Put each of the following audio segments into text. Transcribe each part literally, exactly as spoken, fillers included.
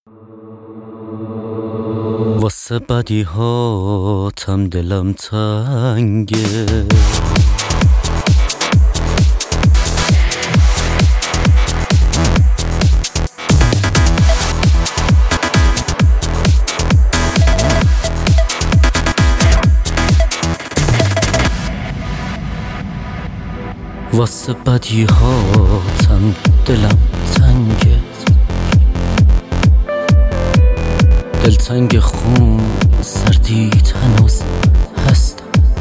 واسه بدی هاتم دلم تنگه، واسه بدی هاتم دلم تنگه، دلتنگ خون سردیت هنوز هستم.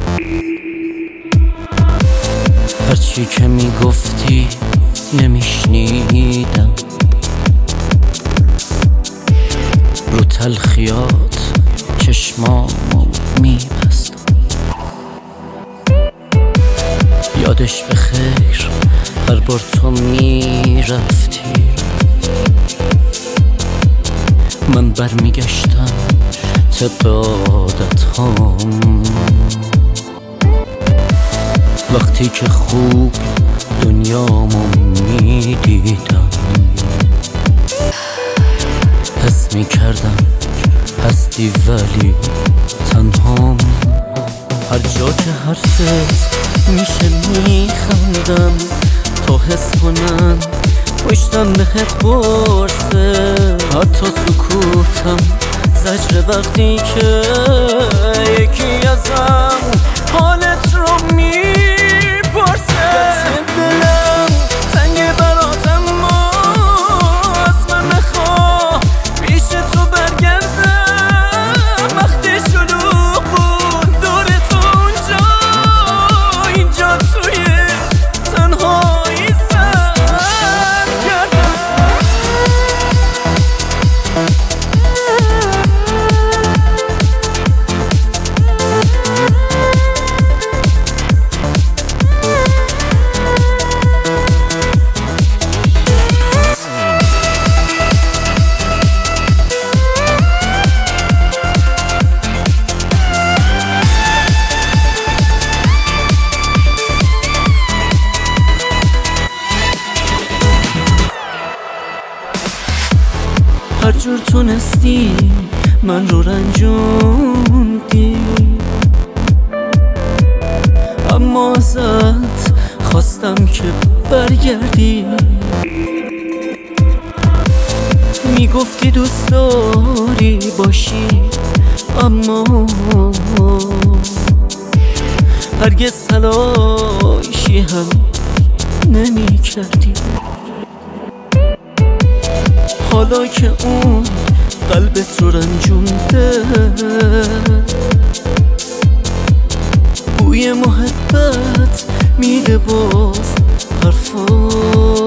هرچی که میگفتی نمیشنیدم، رو تلخیات چشمامو میبستم. یادش به خیر هر بار تو میرفتی، من برمیگشتم طبق عادت هام. وقتی که خوب دنیامو میدیدم، حس میکردم هستی ولی تنهام. هر جا که حرفت میشه میخندم، تا حس کنم پشتم بهت برسه. حتی سکوتم زجر وقتی که یکی ازم حالت رو میپرسه. دلم تنگ براتم از من نخواه پیش تو برگردم. وقتی شلوغ بود دور تو اونجا، اینجا توی تنهایی سر کردم. هر جور تونستی من رو رنجوندی، اما ازت خواستم که برگردی. میگفتی دوست داری باشی، اما هرگز تلاشی هم نمی کردی. حالا که اون قلبت رو رنجونده، بوی محبت میده باز حرفا.